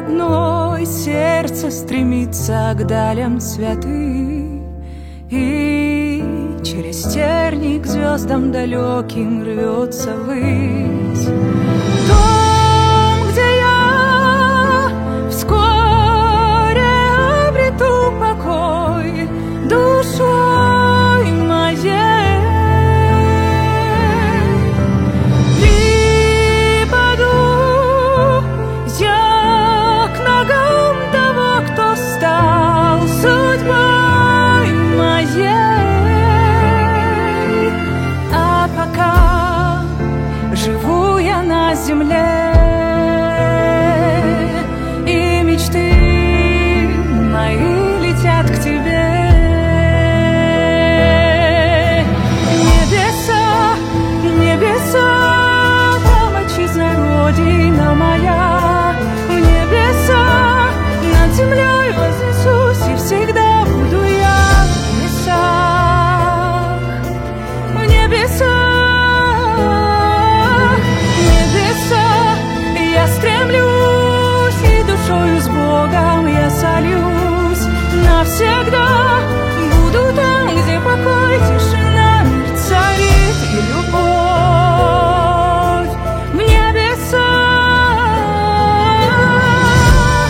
одной сердце стремится к далям святых, и через терник к звездам далеким рвется ввысь. Там, где я вскоре обрету покой душой моей, припаду я к ногам того, кто стал судьбой моей. А пока живу я на земле, и мечты мои летят к тебе. Небеса, небеса, там отчизна Родина моя. В небеса над землей вознесусь, и всегда буду я в небесах. В небесах, небеса, я стремлюсь, и душою с Богом я сольюсь. Навсегда буду там, где покой, тишина, мир царит и любовь. В небесах.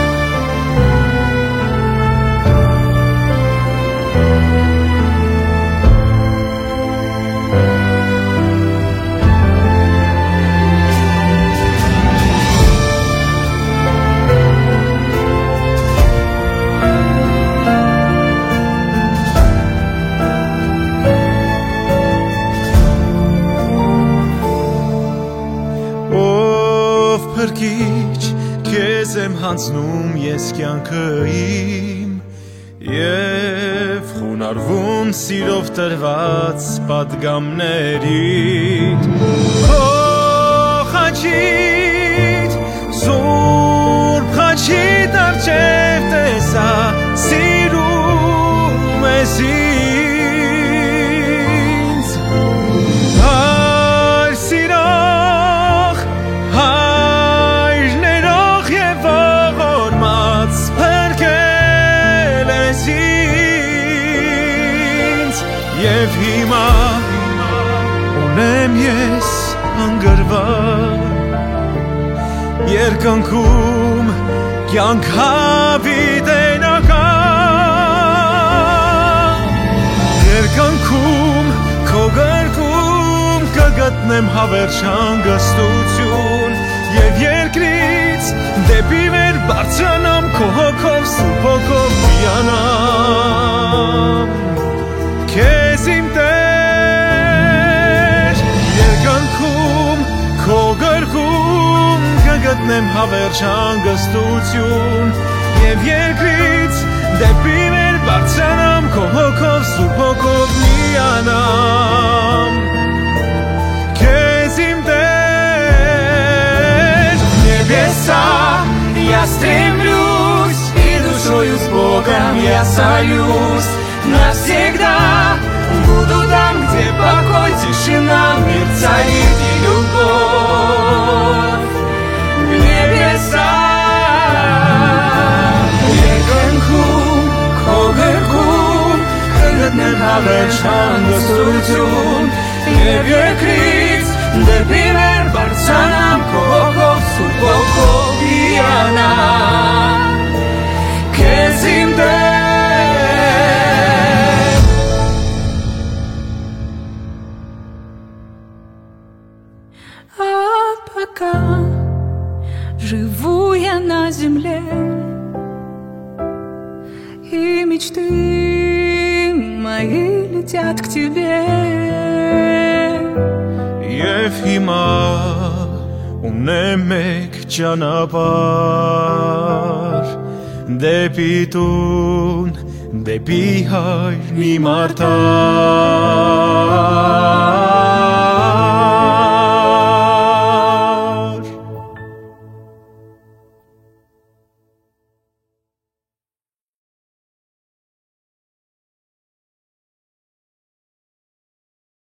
Փրկիչ, քեզ եմ հանձնում ես կյանքը իմ, և խոնարհվում սիրով տրված պատգամներիդ։ Քո խաչիդ, սուրբ խաչիդ առջև տեսա, սիրում ես ինձ։ Հայր սիրող, Եվ հիմա ունեմ ես հանգրվան, երկնքում կյանք հավիտենական, երկնքում քո գրկում կգտնեմ հավերժ հանգստություն, և երկրից դեպի վեր բարձրանամ քո հոգով, սուրբ հոգով միանամ քեզ իմ Տեր, երկնքում քո գրկում կգտնեմ հավերժ հանգստություն, և երկրից դեպի վեր բարձրանամ քո հոգով, սուրբ հոգով միանամ քեզ իմ Տեր. Небеса, я стремлюсь, и душою с Богом я сольюсь. Навсегда буду там, где покой, тишина, мир царит и любовь. В небеса, երկնքում քո գրկում կգտնեմ հավերժ հանգստություն, և երկրից դեպի վեր բարձրանամ քո հոգով, սուրբ հոգով միանամ քեզ իմ Տեր. Живу я на земле, и мечты мои летят к тебе. Եվ հիմա ունեմ մեկ ճանապարհ, դեպի տուն, դեպի հայրն իմ արտահայտ.